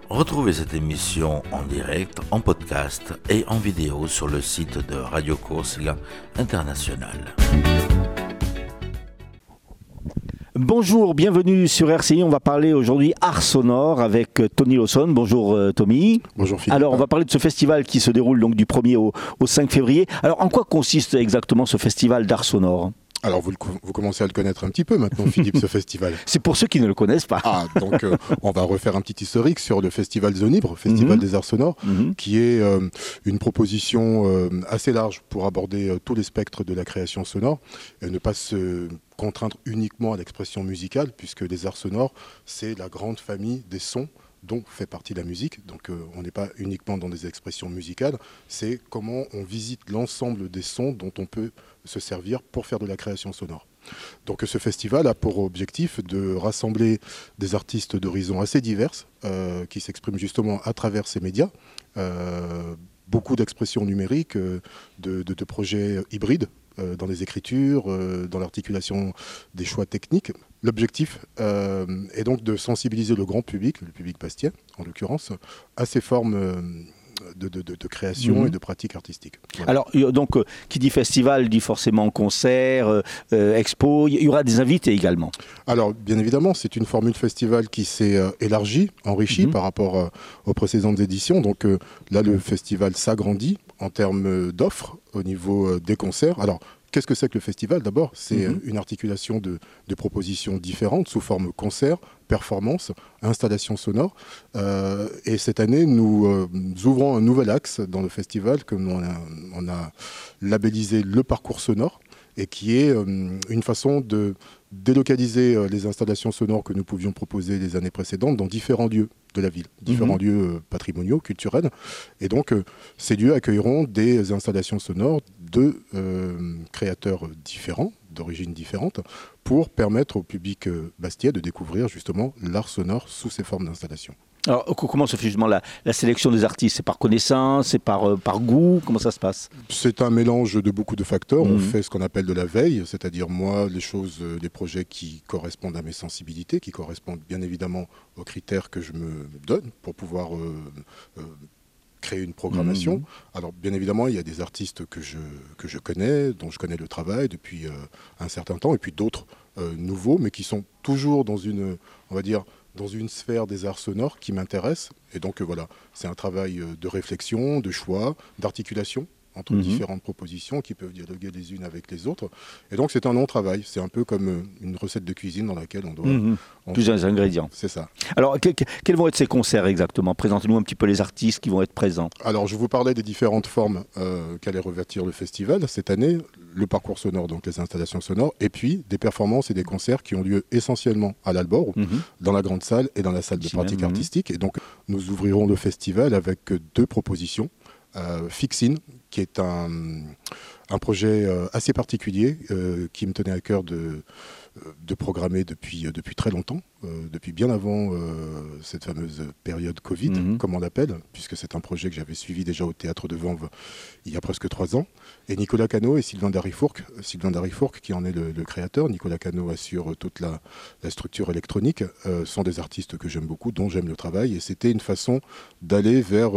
Retrouvez cette émission en direct, en podcast et en vidéo sur le site de Radio Corsica International. Bonjour, bienvenue sur RCI. On va parler aujourd'hui art sonore avec Tony Lawson. Bonjour Tommy. Bonjour Philippe. Alors on va parler de ce festival qui se déroule donc du 1er au 5 février. Alors en quoi consiste exactement ce festival d'art sonore ? Alors vous commencez à le connaître un petit peu maintenant, Philippe, ce festival. C'est pour ceux qui ne le connaissent pas. Donc on va refaire un petit historique sur le festival Zonibre, Festival des Arts Sonores, qui est une proposition assez large pour aborder tous les spectres de la création sonore et ne pas se contraindre uniquement à l'expression musicale, puisque les arts sonores, c'est la grande famille des sons dont fait partie la musique. Donc on n'est pas uniquement dans des expressions musicales, c'est comment on visite l'ensemble des sons dont on peut se servir pour faire de la création sonore. Donc ce festival a pour objectif de rassembler des artistes d'horizons assez divers qui s'expriment justement à travers ces médias. Beaucoup d'expressions numériques, de projets hybrides dans les écritures, dans l'articulation des choix techniques. L'objectif est donc de sensibiliser le grand public, le public bastien en l'occurrence, à ces formes de création et de pratique artistique. Voilà. Alors, donc, qui dit festival dit forcément concert, expo. Il y aura des invités également. Alors, bien évidemment, c'est une formule festival qui s'est élargie, enrichie par rapport aux précédentes éditions. Donc là, le festival s'agrandit en termes d'offres au niveau des concerts. Alors, qu'est-ce que c'est que le festival ? D'abord, c'est une articulation de propositions différentes sous forme concert, performance, installation sonore. Et cette année, nous ouvrons un nouvel axe dans le festival que on a labellisé le parcours sonore et qui est une façon de délocaliser les installations sonores que nous pouvions proposer les années précédentes dans différents lieux de la ville, différents lieux patrimoniaux, culturels. Et donc, ces lieux accueilleront des installations sonores de créateurs différents, d'origines différentes, pour permettre au public bastien de découvrir justement l'art sonore sous ces formes d'installation. Alors, comment se fait justement la sélection des artistes ? C'est par connaissance, c'est par goût ? Comment ça se passe ? C'est un mélange de beaucoup de facteurs. On fait ce qu'on appelle de la veille, c'est-à-dire moi, les projets qui correspondent à mes sensibilités, qui correspondent bien évidemment aux critères que je me donne pour pouvoir créer une programmation. Alors bien évidemment, il y a des artistes que je connais, dont je connais le travail depuis un certain temps, et puis d'autres nouveaux, mais qui sont toujours dans une, on va dire, dans une sphère des arts sonores qui m'intéresse. Et donc voilà, c'est un travail de réflexion, de choix, d'articulation entre différentes propositions qui peuvent dialoguer les unes avec les autres. Et donc c'est un long travail, c'est un peu comme une recette de cuisine dans laquelle on doit... Plusieurs ingrédients. C'est ça. Alors quels vont être ces concerts exactement ? Présentez-nous un petit peu les artistes qui vont être présents. Alors je vous parlais des différentes formes qu'allait revêtir le festival cette année, le parcours sonore, donc les installations sonores, et puis des performances et des concerts qui ont lieu essentiellement à l'Albor, dans la grande salle et dans la salle de pratique artistique. Et donc nous ouvrirons le festival avec deux propositions. Fixin, qui est un projet assez particulier qui me tenait à cœur de programmer depuis très longtemps, depuis bien avant cette fameuse période Covid, comme on l'appelle, puisque c'est un projet que j'avais suivi déjà au Théâtre de Vanves il y a presque 3 ans. Et Nicolas Cano et Sylvain Darifourc qui en est le créateur. Nicolas Cano assure toute la structure électronique, sont des artistes que j'aime beaucoup, dont j'aime le travail. Et c'était une façon d'aller vers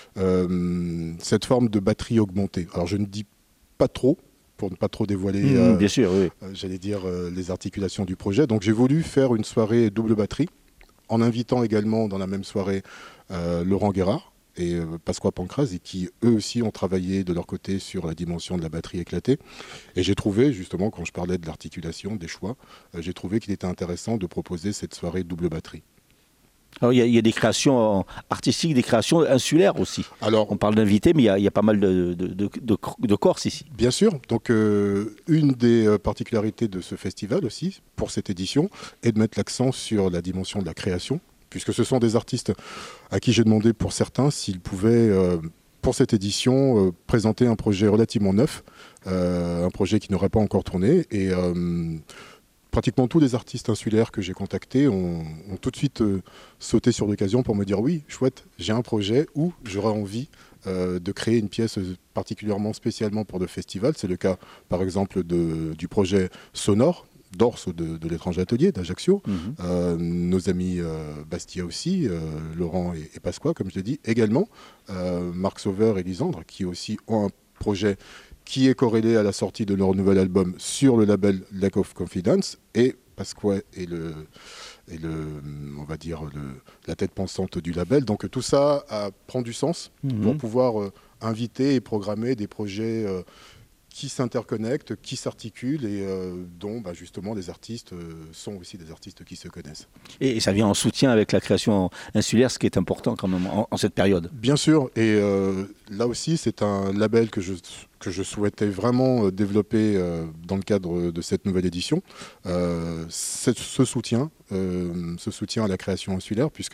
cette forme de batterie augmentée. Alors je ne dis pas trop, pour ne pas trop dévoiler bien sûr, oui. j'allais dire les articulations du projet. Donc j'ai voulu faire une soirée double batterie, en invitant également dans la même soirée Laurent Guérard et Pasqua Pancraz, et qui eux aussi ont travaillé de leur côté sur la dimension de la batterie éclatée. Et j'ai trouvé, justement, quand je parlais de l'articulation, des choix, j'ai trouvé qu'il était intéressant de proposer cette soirée double batterie. Alors, il y a des créations artistiques, des créations insulaires aussi. Alors, on parle d'invités, mais il y a pas mal de Corse ici. Bien sûr. Donc, une des particularités de ce festival aussi, pour cette édition, est de mettre l'accent sur la dimension de la création, puisque ce sont des artistes à qui j'ai demandé, pour certains, s'ils pouvaient, pour cette édition, présenter un projet relativement neuf, un projet qui n'aurait pas encore tourné. Et pratiquement tous les artistes insulaires que j'ai contactés ont tout de suite sauté sur l'occasion pour me dire oui, chouette, j'ai un projet où j'aurais envie de créer une pièce particulièrement spécialement pour le festival. C'est le cas par exemple du projet Sonore d'Ors de l'étrange atelier d'Ajaccio, nos amis Bastia aussi, Laurent et Pasqua, comme je l'ai dit, également, Marc Sauveur et Lisandre, qui aussi ont un projet qui est corrélé à la sortie de leur nouvel album sur le label Lack of Confidence, et Pasqua est on va dire, la tête pensante du label. Donc tout ça prend du sens pour pouvoir inviter et programmer des projets qui s'interconnectent, qui s'articulent et dont justement les artistes sont aussi des artistes qui se connaissent. Et ça vient en soutien avec la création insulaire, ce qui est important quand même en cette période. Bien sûr, et là aussi c'est un label que je souhaitais vraiment développer dans le cadre de cette nouvelle édition. Ce soutien à la création insulaire, puisque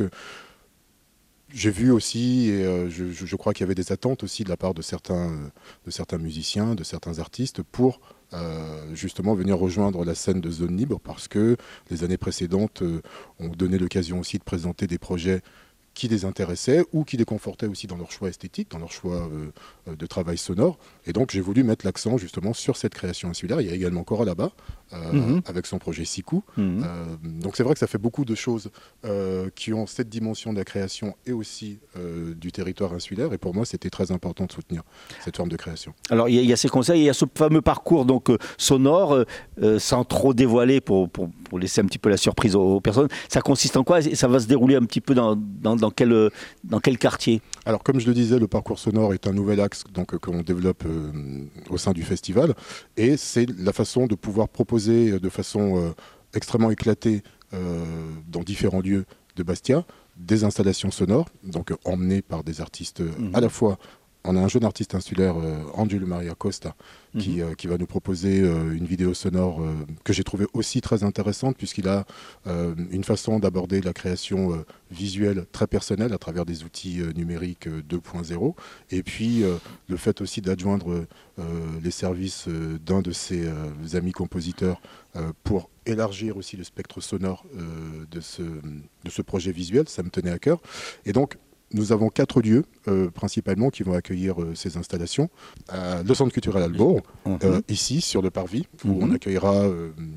j'ai vu aussi, et je crois qu'il y avait des attentes aussi de la part de certains musiciens, de certains artistes, pour justement venir rejoindre la scène de Zone Libre, parce que les années précédentes ont donné l'occasion aussi de présenter des projets qui les intéressaient ou qui les confortaient aussi dans leur choix esthétique, dans leur choix de travail sonore. Et donc j'ai voulu mettre l'accent justement sur cette création insulaire. Il y a également Cora là-bas, avec son projet Sikou. Donc c'est vrai que ça fait beaucoup de choses qui ont cette dimension de la création et aussi du territoire insulaire. Et pour moi, c'était très important de soutenir cette forme de création. Alors il y a ces conseils, il y a ce fameux parcours donc, sonore, sans trop dévoiler pour laisser un petit peu la surprise aux personnes. Ça consiste en quoi? Ça va se dérouler un petit peu dans quel quartier? Alors comme je le disais, le parcours sonore est un nouvel axe qu'on développe au sein du festival, et c'est la façon de pouvoir proposer de façon extrêmement éclatée dans différents lieux de Bastia des installations sonores, donc emmenées par des artistes à la fois. On a un jeune artiste insulaire, Angelo Maria Costa, qui va nous proposer une vidéo sonore que j'ai trouvée aussi très intéressante, puisqu'il a une façon d'aborder la création visuelle très personnelle à travers des outils numériques 2.0. Et puis le fait aussi d'adjoindre les services d'un de ses amis compositeurs pour élargir aussi le spectre sonore de ce projet visuel, ça me tenait à cœur. Et donc, nous avons 4 lieux principalement qui vont accueillir ces installations. Le Centre culturel Albourg, ici sur le parvis, où on accueillera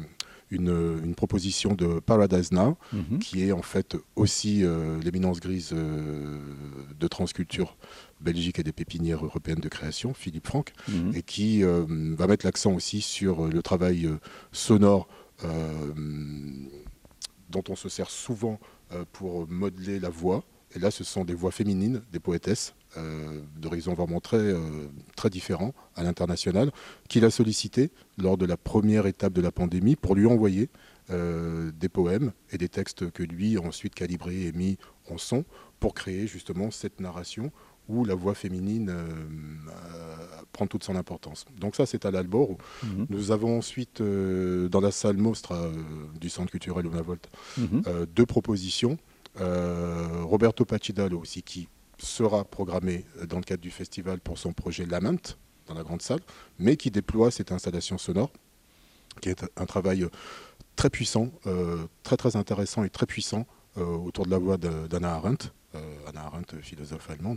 une proposition de Paradise Now, qui est en fait aussi l'éminence grise de Transculture Belgique et des pépinières européennes de création, Philippe Franck, et qui va mettre l'accent aussi sur le travail sonore dont on se sert souvent pour modeler la voix. Et là, ce sont des voix féminines, des poétesses, d'horizons vraiment très différents à l'international, qu'il a sollicité lors de la première étape de la pandémie pour lui envoyer des poèmes et des textes que lui a ensuite calibrés et mis en son pour créer justement cette narration où la voix féminine prend toute son importance. Donc ça, c'est à l'Albourg. Nous avons ensuite, dans la salle Mostra du Centre culturel Unavolt, 2 propositions. Roberto Pacidalo aussi, qui sera programmé dans le cadre du festival pour son projet Lament dans la grande salle, mais qui déploie cette installation sonore, qui est un travail très puissant, très intéressant et très puissant autour de la voix d'Anna Arendt, philosophe allemande,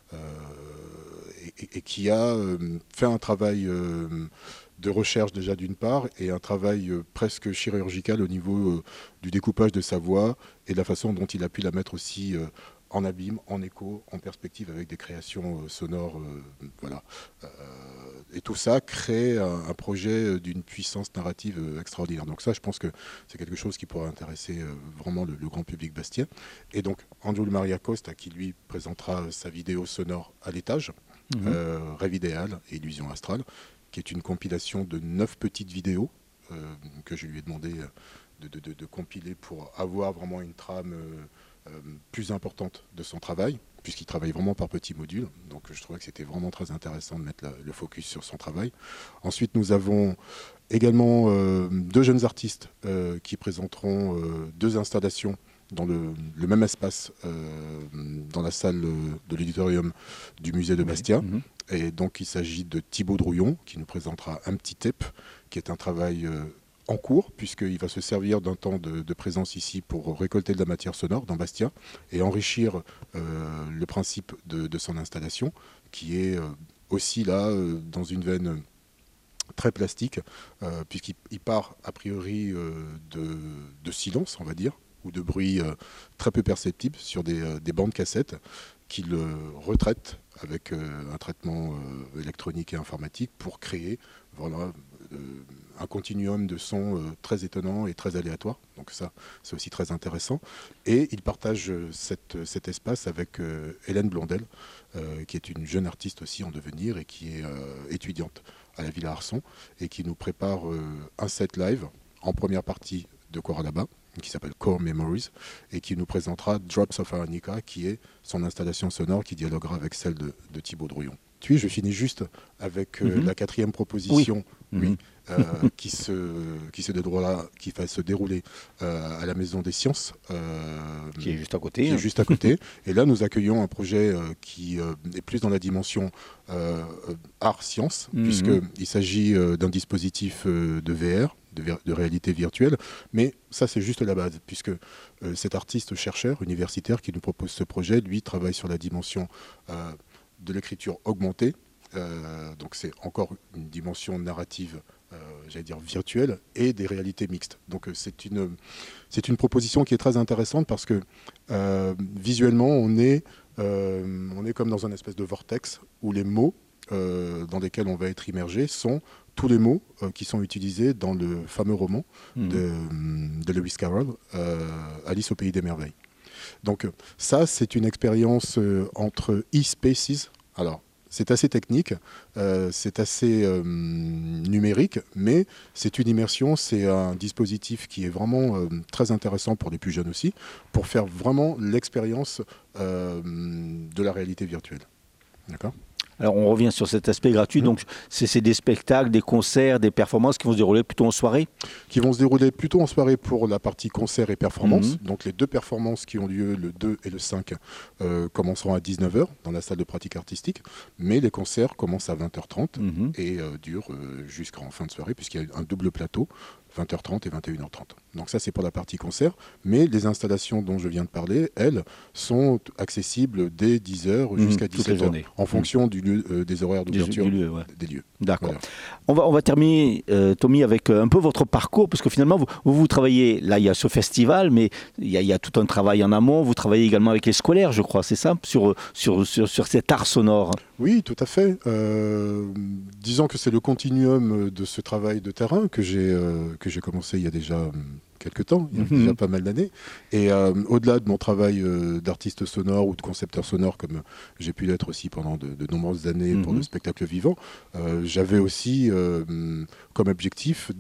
et qui a fait un travail de recherche déjà d'une part, et un travail presque chirurgical au niveau du découpage de sa voix et de la façon dont il a pu la mettre aussi en abîme, en écho, en perspective avec des créations sonores. Voilà. Et tout ça crée un projet d'une puissance narrative extraordinaire. Donc ça, je pense que c'est quelque chose qui pourra intéresser vraiment le grand public bastien. Et donc, Angelo Maria Costa, qui lui présentera sa vidéo sonore à l'étage, Rêve idéal et Illusion astrale, qui est une compilation de 9 petites vidéos que je lui ai demandé de compiler pour avoir vraiment une trame plus importante de son travail, puisqu'il travaille vraiment par petits modules. Donc je trouvais que c'était vraiment très intéressant de mettre le focus sur son travail. Ensuite, nous avons également 2 jeunes artistes qui présenteront 2 installations dans le même espace, dans la salle de l'auditorium du musée de Bastia. Et donc il s'agit de Thibaut Drouillon, qui nous présentera Un petit tape, qui est un travail en cours, puisqu'il va se servir d'un temps de présence ici pour récolter de la matière sonore dans Bastia et enrichir le principe de son installation, qui est aussi là dans une veine très plastique, puisqu'il part a priori de silence, on va dire, ou de bruit très peu perceptible sur des bandes cassettes qu'il retraite avec un traitement électronique et informatique pour créer un continuum de sons très étonnant et très aléatoire. Donc ça, c'est aussi très intéressant. Et il partage cet espace avec Hélène Blondel, qui est une jeune artiste aussi en devenir et qui est étudiante à la Villa Arson et qui nous prépare un set live en première partie de Coralaba, qui s'appelle Core Memories, et qui nous présentera Drops of Harmonica, qui est son installation sonore qui dialoguera avec celle de Thibaut Drouillon. Puis je finis juste avec la quatrième proposition qui va se dérouler à la Maison des Sciences, qui est juste à côté. Et là, nous accueillons un projet qui est plus dans la dimension art-science, puisqu'il s'agit d'un dispositif de VR, de réalité virtuelle, mais ça c'est juste la base, puisque cet artiste-chercheur universitaire qui nous propose ce projet, lui, travaille sur la dimension de l'écriture augmentée, donc c'est encore une dimension narrative, j'allais dire virtuelle, et des réalités mixtes. Donc c'est une proposition qui est très intéressante parce que visuellement on est comme dans un espèce de vortex où les mots dans lesquels on va être immergé sont tous les mots qui sont utilisés dans le fameux roman de Lewis Carroll, Alice au pays des merveilles. Donc ça, c'est une expérience entre e-spaces. Alors, c'est assez technique, c'est assez numérique, mais c'est une immersion, c'est un dispositif qui est vraiment très intéressant pour les plus jeunes aussi, pour faire vraiment l'expérience de la réalité virtuelle. D'accord ? Alors on revient sur cet aspect gratuit, donc c'est des spectacles, des concerts, des performances qui vont se dérouler plutôt en soirée ? Qui vont se dérouler plutôt en soirée pour la partie concert et performance. Donc les deux performances qui ont lieu le 2 et le 5 commenceront à 19h dans la salle de pratique artistique, mais les concerts commencent à 20h30 et durent jusqu'en fin de soirée puisqu'il y a un double plateau. 20h30 et 21h30. Donc ça, c'est pour la partie concert. Mais les installations dont je viens de parler, elles, sont accessibles dès 10h jusqu'à 17h, en fonction du lieu, des horaires d'ouverture des lieux. D'accord. Voilà. On va terminer, Tommy, avec un peu votre parcours, parce que finalement, vous travaillez, là, il y a ce festival, mais il y a tout un travail en amont. Vous travaillez également avec les scolaires, je crois, c'est ça, sur cet art sonore. Oui, tout à fait. Disons que c'est le continuum de ce travail de terrain que j'ai commencé il y a déjà quelques temps, il y a déjà pas mal d'années. Et au-delà de mon travail d'artiste sonore ou de concepteur sonore, comme j'ai pu l'être aussi pendant de nombreuses années pour le spectacle vivant, j'avais aussi comme objectif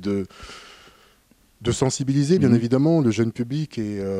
de sensibiliser, bien évidemment, le jeune public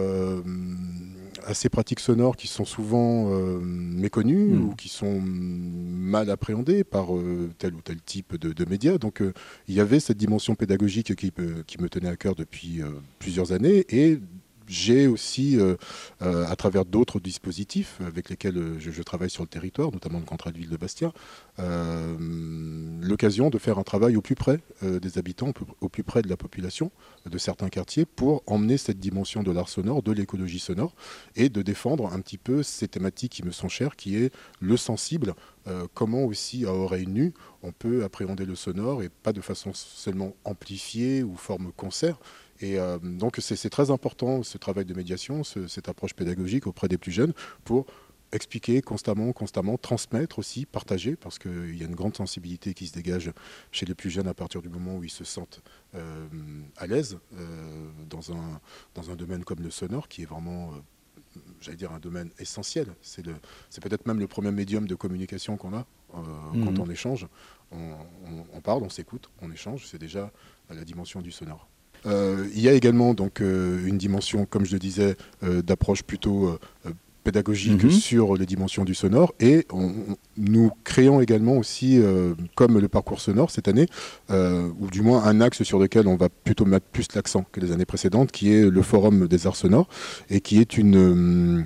à ces pratiques sonores qui sont souvent méconnues ou qui sont mal appréhendées par tel ou tel type de médias. Donc il y avait cette dimension pédagogique qui me tenait à cœur depuis plusieurs années, et j'ai aussi, à travers d'autres dispositifs avec lesquels je travaille sur le territoire, notamment le contrat de ville de Bastia, l'occasion de faire un travail au plus près des habitants, au plus près de la population de certains quartiers, pour emmener cette dimension de l'art sonore, de l'écologie sonore, et de défendre un petit peu ces thématiques qui me sont chères, qui est le sensible, comment aussi à oreille nue on peut appréhender le sonore, et pas de façon seulement amplifiée ou forme concert. Et donc c'est très important, ce travail de médiation, cette approche pédagogique auprès des plus jeunes, pour expliquer constamment, transmettre aussi, partager, parce qu'il y a une grande sensibilité qui se dégage chez les plus jeunes à partir du moment où ils se sentent à l'aise dans un domaine comme le sonore, qui est vraiment, j'allais dire, un domaine essentiel. C'est peut-être même le premier médium de communication qu'on a quand on échange. On parle, on s'écoute, on échange, c'est déjà la dimension du sonore. Il y a également donc une dimension, comme je le disais, d'approche plutôt pédagogique sur les dimensions du sonore, et nous créons également aussi, comme le parcours sonore cette année, ou du moins un axe sur lequel on va plutôt mettre plus l'accent que les années précédentes, qui est le Forum des arts sonores, et qui est une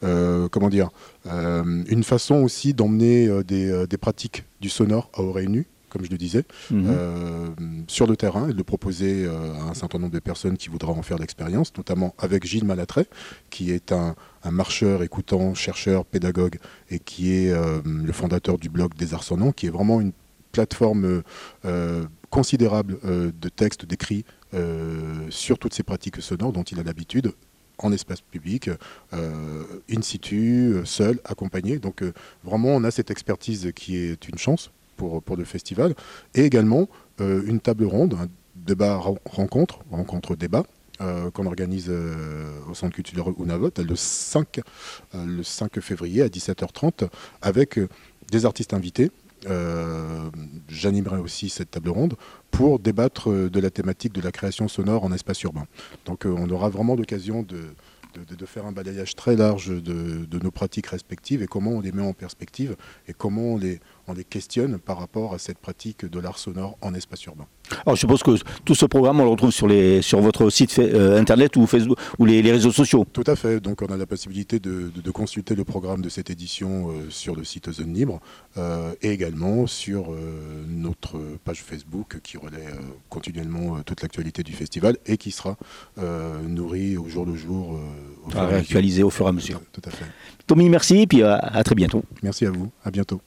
façon aussi d'emmener des pratiques du sonore à oreille nue, comme je le disais, sur le terrain, et de le proposer à un certain nombre de personnes qui voudraient en faire l'expérience, notamment avec Gilles Malatret, qui est un marcheur, écoutant, chercheur, pédagogue, et qui est le fondateur du blog des Arts Sonnants, qui est vraiment une plateforme considérable de textes d'écrits sur toutes ces pratiques sonores dont il a l'habitude, en espace public, in situ, seul, accompagné. Donc vraiment, on a cette expertise qui est une chance pour le festival. Et également une table ronde, un débat rencontre-débat, qu'on organise au Centre culturel Unavot le 5 février à 17h30 avec des artistes invités. J'animerai aussi cette table ronde pour débattre de la thématique de la création sonore en espace urbain. Donc on aura vraiment l'occasion de faire un balayage très large de nos pratiques respectives et comment on les met en perspective et comment on les questionne par rapport à cette pratique de l'art sonore en espace urbain. Alors je suppose que tout ce programme, on le retrouve sur votre site internet ou Facebook ou les réseaux sociaux. Tout à fait. Donc on a la possibilité de consulter le programme de cette édition sur le site Zone Libre et également sur notre page Facebook qui relaie continuellement toute l'actualité du festival et qui sera nourrie au jour le jour. Réactualisée au fur et à mesure. Tout à fait. Tommy, merci et puis à très bientôt. Merci à vous. À bientôt.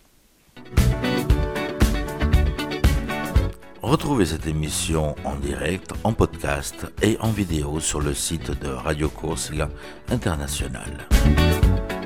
Retrouvez cette émission en direct, en podcast et en vidéo sur le site de Radio Corsica International.